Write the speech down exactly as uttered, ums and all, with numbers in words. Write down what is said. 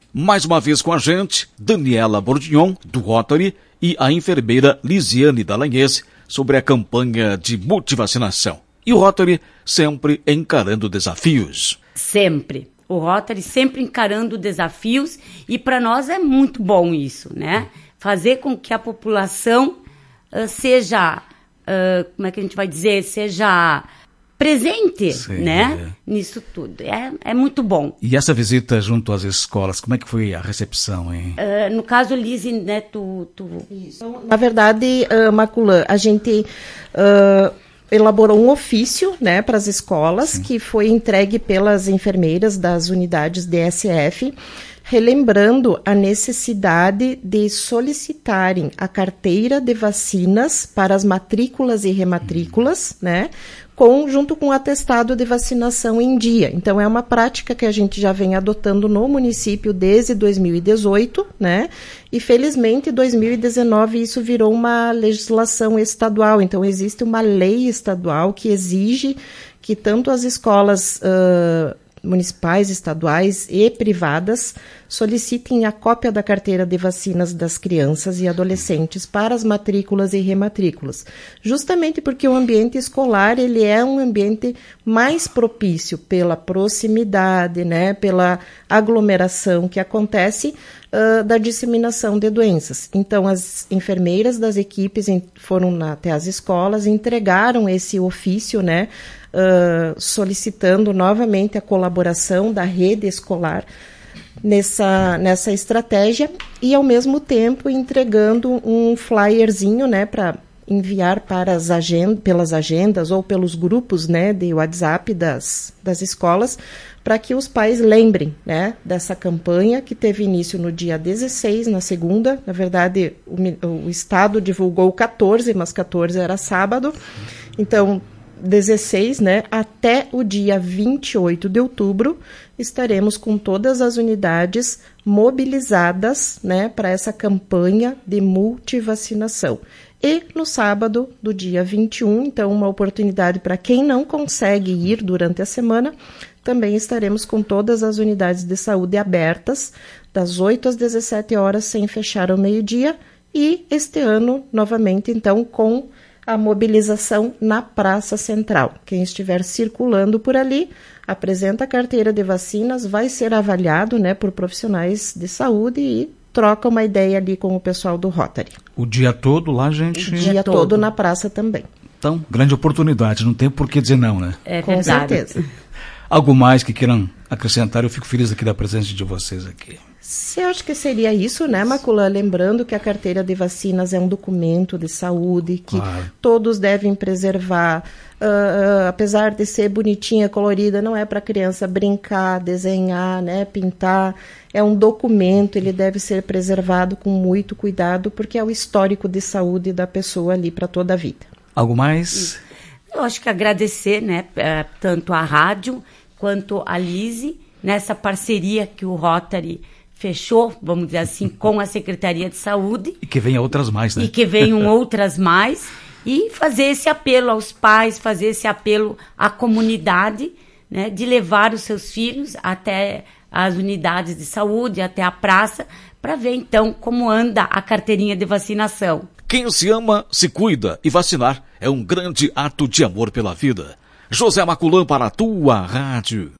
Mais uma vez com a gente, Daniela Bordignon, do Rotary, e a enfermeira Lisiane Dallagnese, sobre a campanha de multivacinação. E o Rotary sempre encarando desafios. Sempre. O Rotary sempre encarando desafios e para nós é muito bom isso, né? Fazer com que a população uh, seja, uh, como é que a gente vai dizer, seja presente, Sim, né? É. Nisso tudo. É, é muito bom. E essa visita junto às escolas, como é que foi a recepção, hein? Uh, no caso, Lise, né, tu... tu... Isso. Na verdade, uh, Maculã, a gente... Uh, elaborou um ofício, né, para as escolas, Sim. que foi entregue pelas enfermeiras das unidades D S F, relembrando a necessidade de solicitarem a carteira de vacinas para as matrículas e rematrículas, hum. né, com, junto com o atestado de vacinação em dia. Então, é uma prática que a gente já vem adotando no município desde dois mil e dezoito, né? E, felizmente, em dois mil e dezenove, isso virou uma legislação estadual. Então, existe uma lei estadual que exige que tanto as escolas uh, municipais, estaduais e privadas solicitem a cópia da carteira de vacinas das crianças e adolescentes para as matrículas e rematrículas, justamente porque o ambiente escolar ele é um ambiente mais propício pela proximidade, né, pela aglomeração que acontece uh, da disseminação de doenças. Então, as enfermeiras das equipes foram na, até as escolas, entregaram esse ofício, né, Uh, solicitando novamente a colaboração da rede escolar nessa, nessa estratégia e, ao mesmo tempo, entregando um flyerzinho, né, para enviar para as agend- pelas agendas ou pelos grupos, né, de WhatsApp das, das escolas, para que os pais lembrem, né, dessa campanha que teve início no dia dezesseis, na segunda. Na verdade, o, o Estado divulgou quatorze, mas quatorze era sábado. Então, dezesseis, né, até o dia vinte e oito de outubro, estaremos com todas as unidades mobilizadas, né, para essa campanha de multivacinação. E no sábado do dia vinte e um, então uma oportunidade para quem não consegue ir durante a semana, também estaremos com todas as unidades de saúde abertas, das oito às dezessete horas, sem fechar ao meio-dia, e este ano, novamente, então, com a mobilização na Praça Central. Quem estiver circulando por ali, apresenta a carteira de vacinas, vai ser avaliado, né, por profissionais de saúde e troca uma ideia ali com o pessoal do Rotary. O dia todo lá, gente? O dia todo, todo na praça também. Então, grande oportunidade, não tem por que dizer não, né? É com verdade. certeza. Algo mais que queiram acrescentar? Eu fico feliz aqui da presença de vocês aqui. Eu acho que seria isso, né, Maculã? Lembrando que a carteira de vacinas é um documento de saúde que claro. Todos devem preservar. Uh, uh, apesar de ser bonitinha, colorida, não é para criança brincar, desenhar, né, pintar. É um documento, ele deve ser preservado com muito cuidado, porque é o histórico de saúde da pessoa ali para toda a vida. Algo mais? Eu acho que agradecer, né, tanto a rádio quanto a Lise, nessa parceria que o Rotary fechou, vamos dizer assim, com a Secretaria de Saúde. E que venham outras mais, né? E que venham outras mais. E fazer esse apelo aos pais, fazer esse apelo à comunidade, né, de levar os seus filhos até as unidades de saúde, até a praça, para ver, então, como anda a carteirinha de vacinação. Quem se ama, se cuida. E vacinar é um grande ato de amor pela vida. José Maculã para a tua rádio.